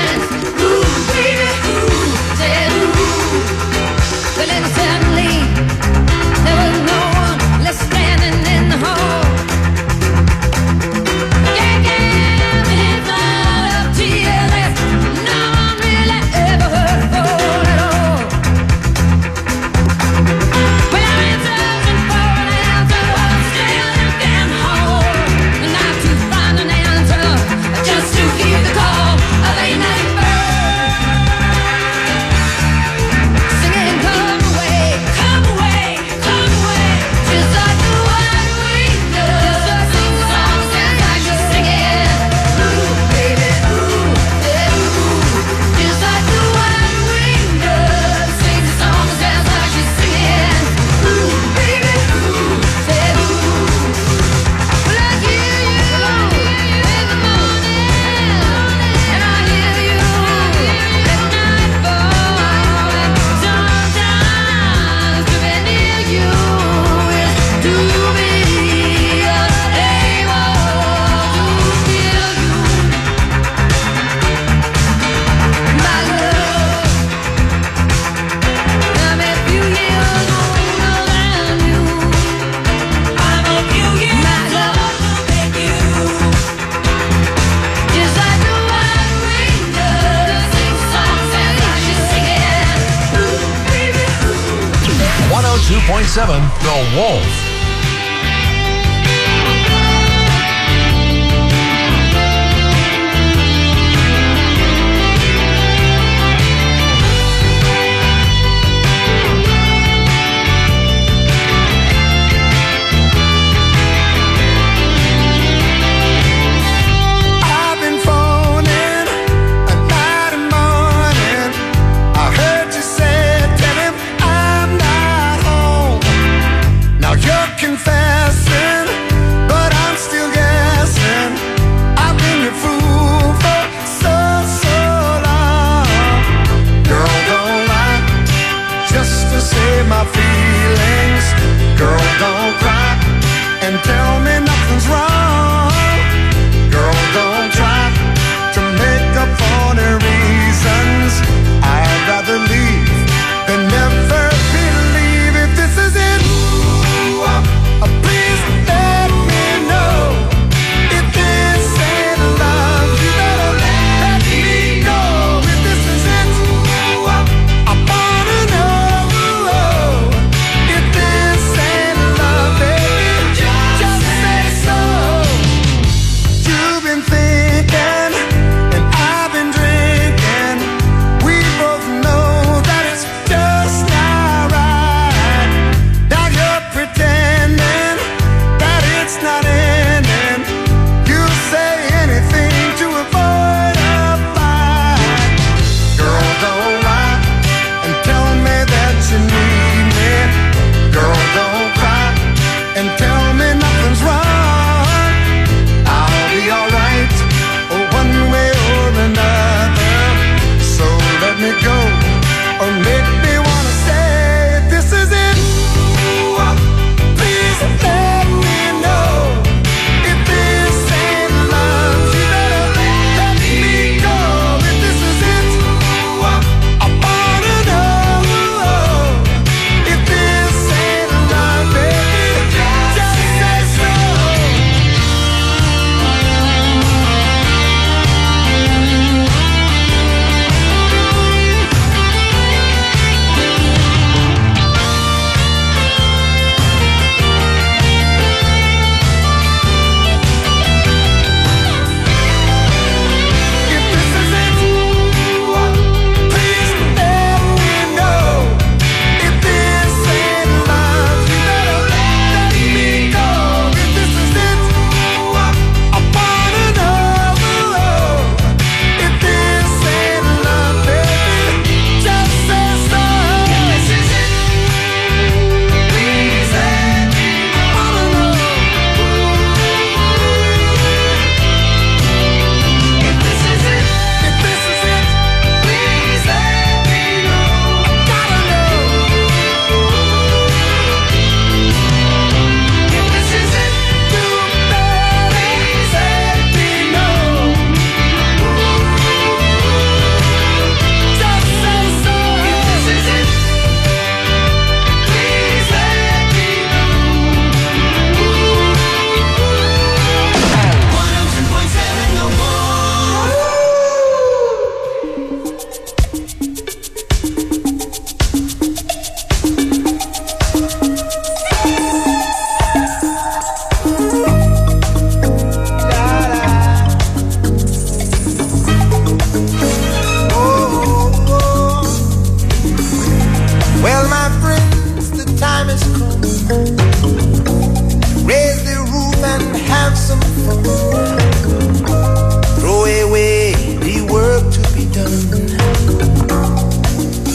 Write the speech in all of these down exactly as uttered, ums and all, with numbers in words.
two point seven The Wolf. My feelings, girl, don't cry and tell me nothing's wrong. Girl, don't try to make up for the reasons. I'd rather leave than never believe. If this is it, ooh, uh, please let me know. If this ain't love, you better let me know. If this is it, ooh, uh, I wanna know.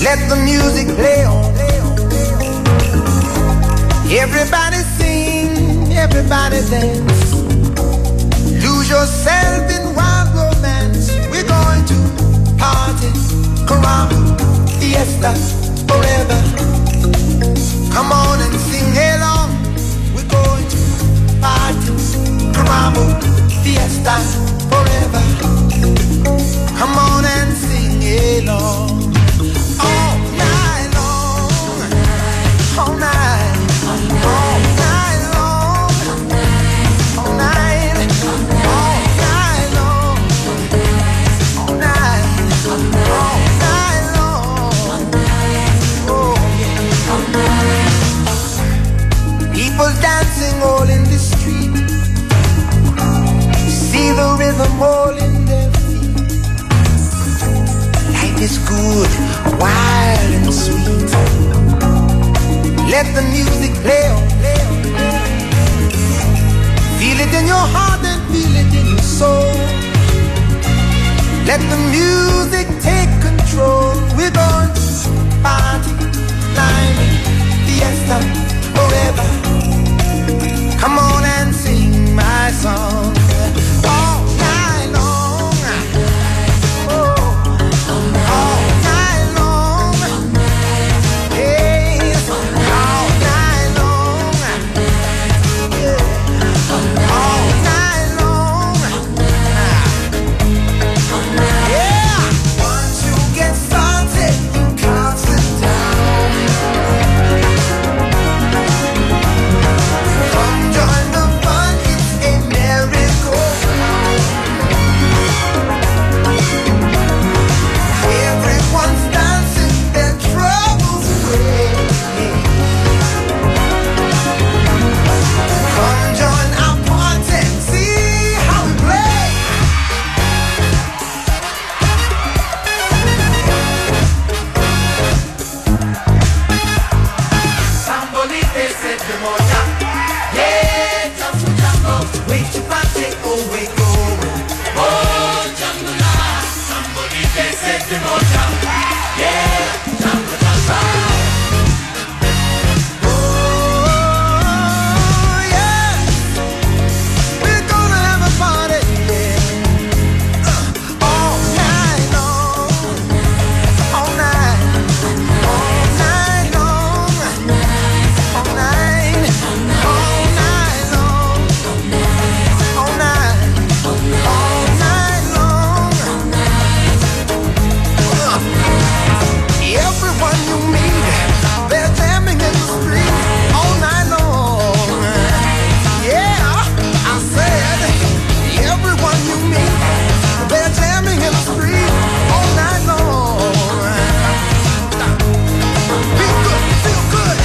Let the music play on. Everybody sing, everybody dance. Lose yourself in wild romance. We're going to party, caramba, fiesta, forever. Come on and sing along. We're going to party, caramba, fiesta, forever. Come on and sing along. All night long, all night, all night long, all night, all night long, all night, all night long. Oh, yeah. People dancing all in the street. See the rhythm all in their feet. Life is good, wild and sweet. Let the music play on. Feel it in your heart and feel it in your soul. Let the music take control. We're going to party, climbing, fiesta, forever. Come on and sing my song. All night long. Oh, all night long. Hey, all night long. Yeah, all night long. Yeah. Once you get started, you can't sit down. Come join the fun, it's a merry-go-round. Everyone's dancing their troubles away. Come join our party, see how we play. Sambolite se demoja, yeah, jungle jungle, wait to party, oh wait go. Oh jungle la, sambolite se demoja, yeah, jungle jungle. Oh yeah, we're gonna have a party, yeah. Uh, all night long, all night, all night long, all night, all night long, all night, all night long. Uh, Everyone you meet, they're jamming in the street all night long. Yeah, I said, everyone you meet, they're jamming in the street all night long. Feel good, feel good.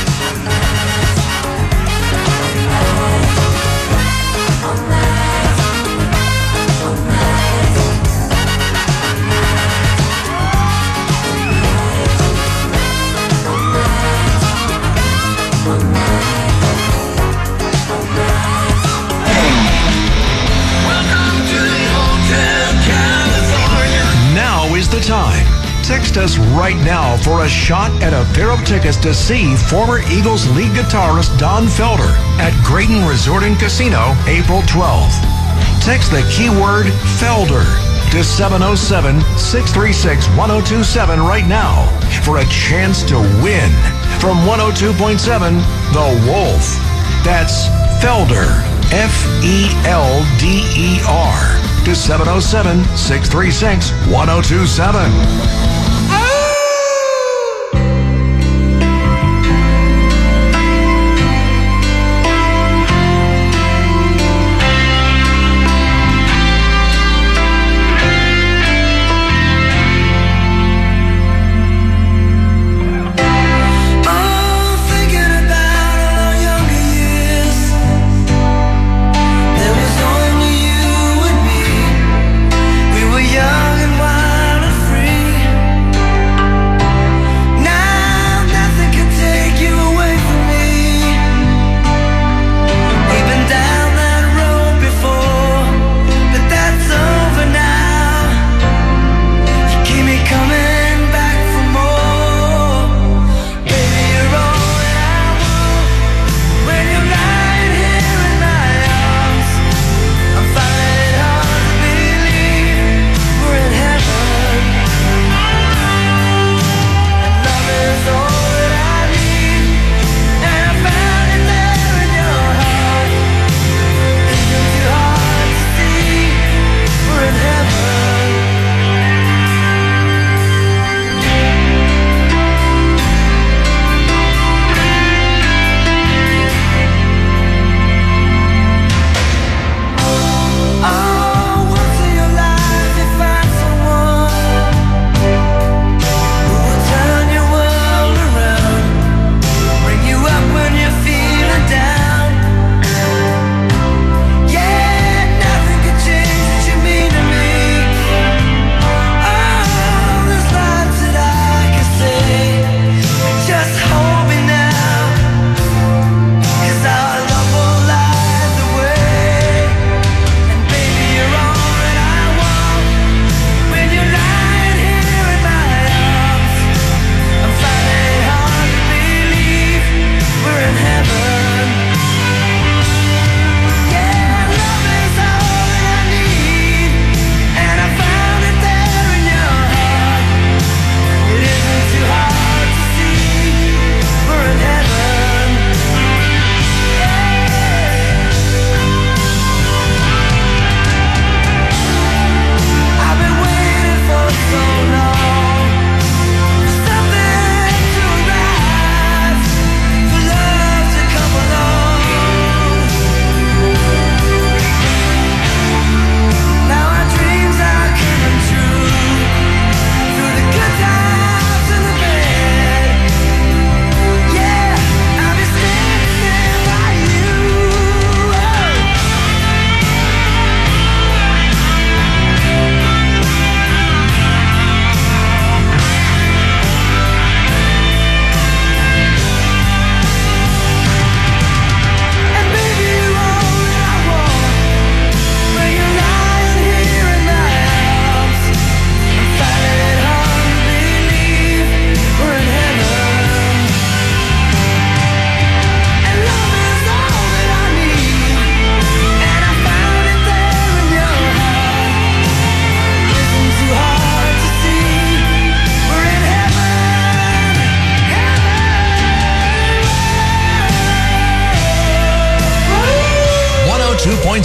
Now is the time. Text us right now for a shot at a pair of tickets to see former Eagles lead guitarist Don Felder at Graton Resort and Casino April twelfth. Text the keyword Felder to seven oh seven, six three six, one oh two seven right now for a chance to win from one oh two point seven The Wolf. That's Felder, F E L D E R, to seven oh seven, six three six, one oh two seven. Young and wild and free.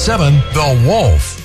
seven The Wolf.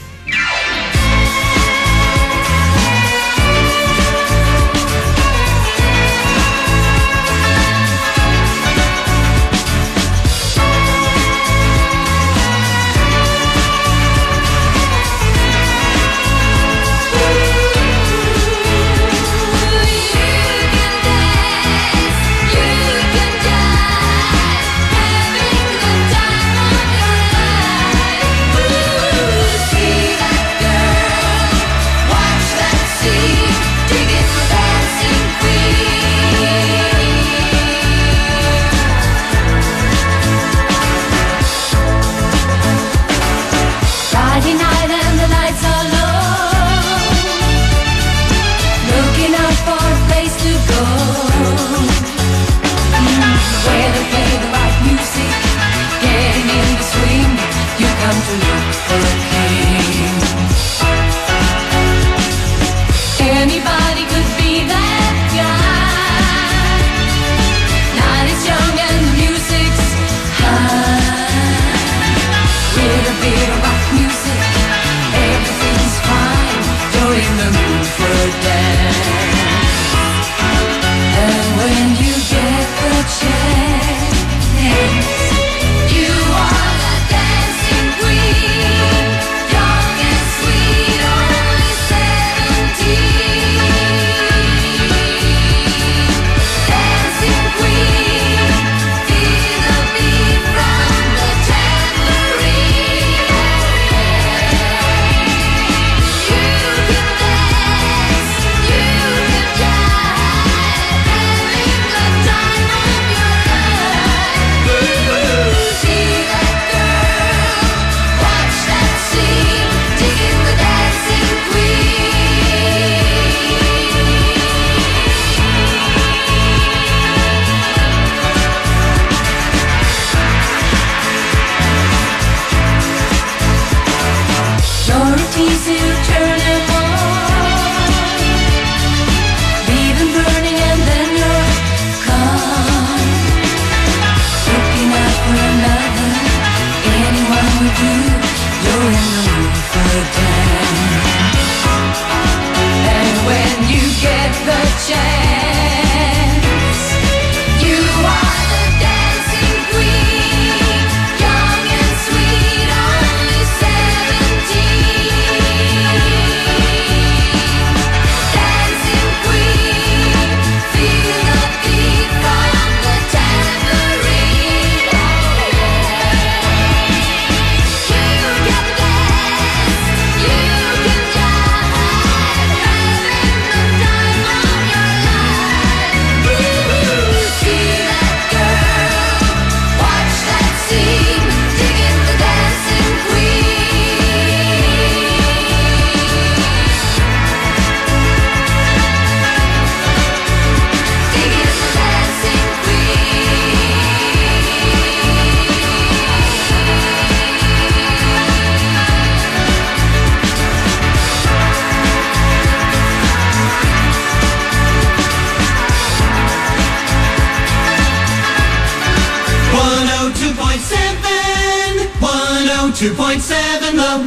two point seven The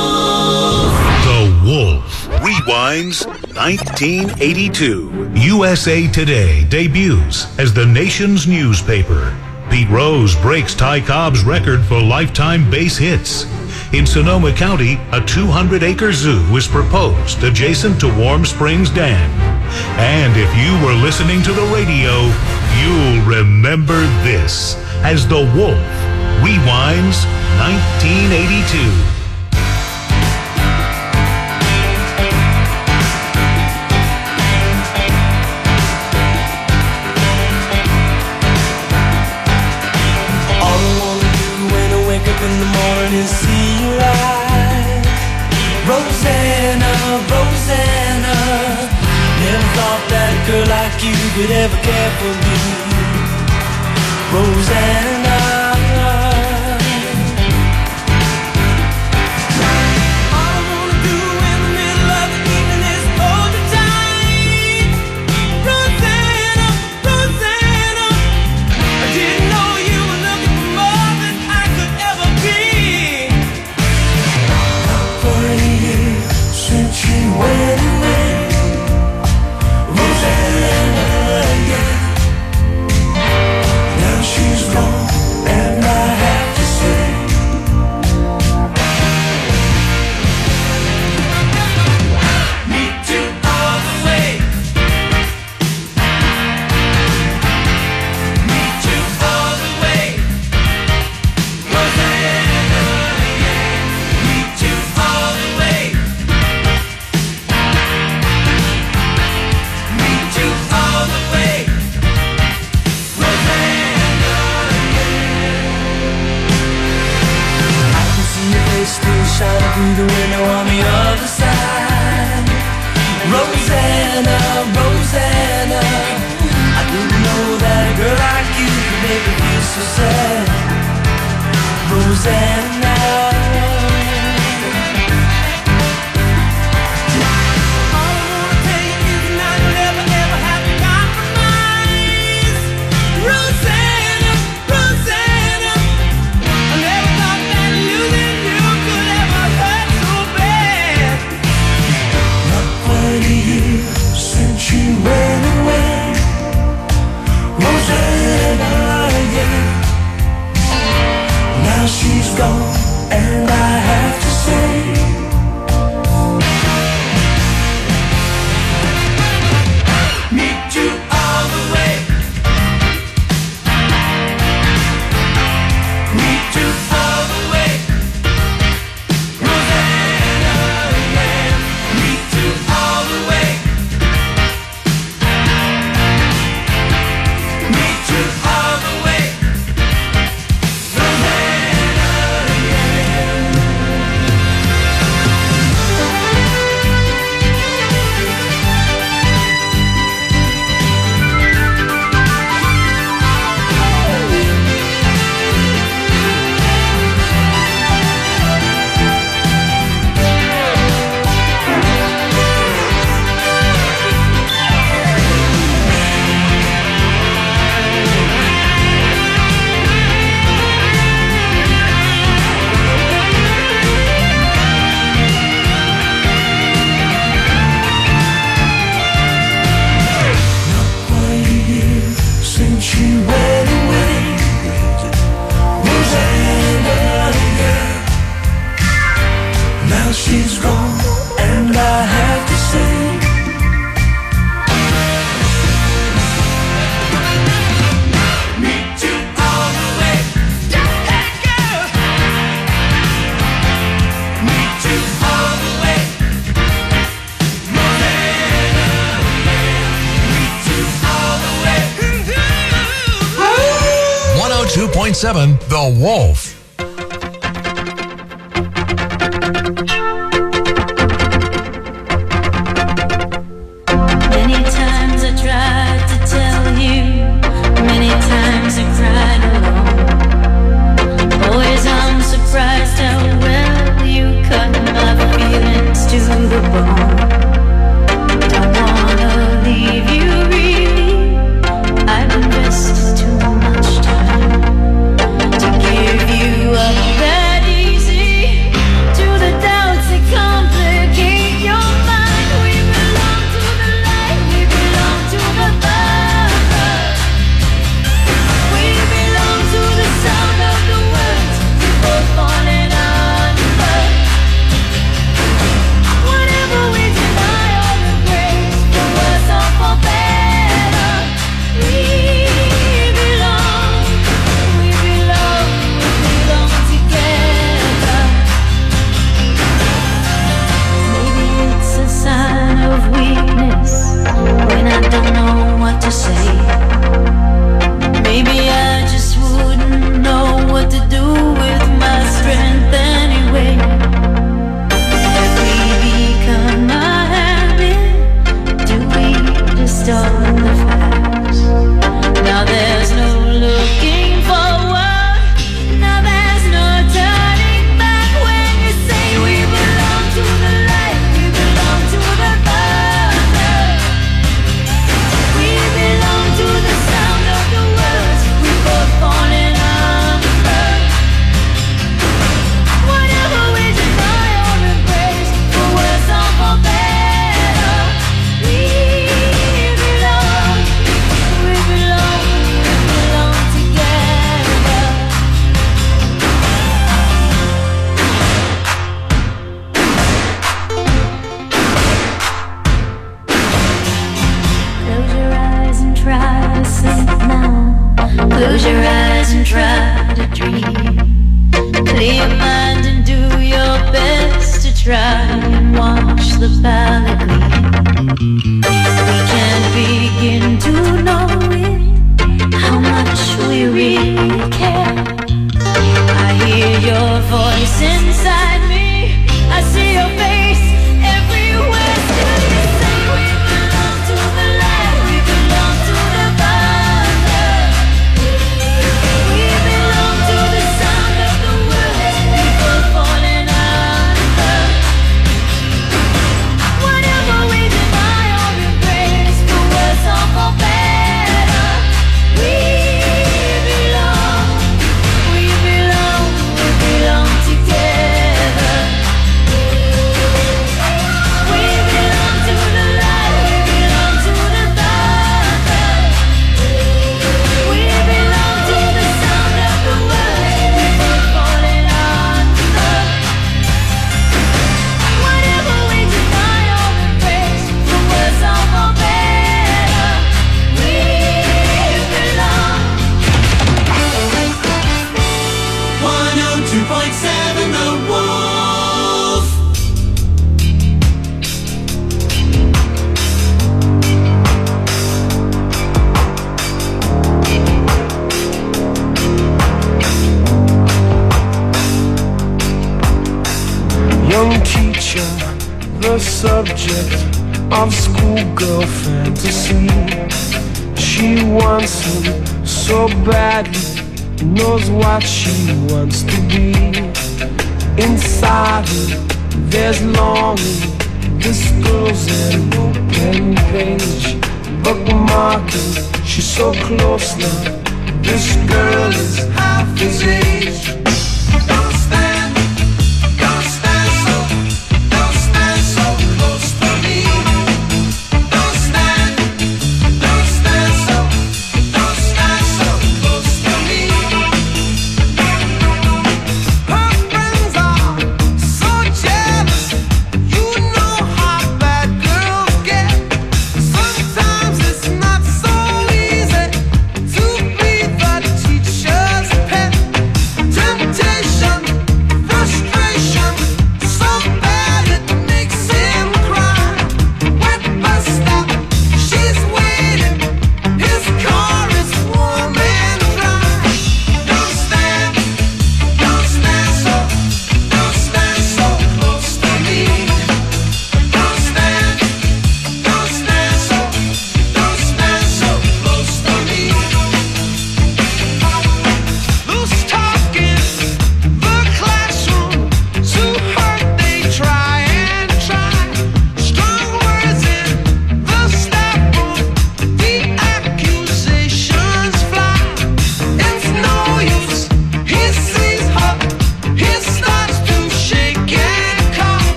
Wolf. The Wolf rewinds nineteen eighty-two. U S A Today debuts as the nation's newspaper. Pete Rose breaks Ty Cobb's record for lifetime base hits. In Sonoma County, a two hundred acre zoo is proposed adjacent to Warm Springs Dam. And if you were listening to the radio, you'll remember this as The Wolf rewinds nineteen eighty-two. In the morning, see you rise. Rosanna, Rosanna, never thought that a girl like you could ever care for me. Rosanna, all I wanna do in the middle of the evening is hold you tight. Rosanna, Rosanna, I didn't know you were looking for more than I could ever be. through the window on the other side. Rosanna, Rosanna, I didn't know that a girl like you could make me feel so sad. Rosanna, she's gone, and I have to say, meet you all the way, meet you all the way, Rosanna, yeah, meet you all the way, meet you all the way. She's gone, and I have to say, meet you all the way, hey girl, meet you all the way, Rosanna, meet you all the way. one oh two point seven The Wolf. Close your eyes and try to dream. Clear your mind and do your best to try and watch the palette gleam. We can't begin to know it, how much we really care. I hear your voice inside me, subject of schoolgirl fantasy. She wants him so badly, knows what she wants to be. Inside her, there's longing. This girl's an open page, bookmarking. She's so close now. This girl is half his age.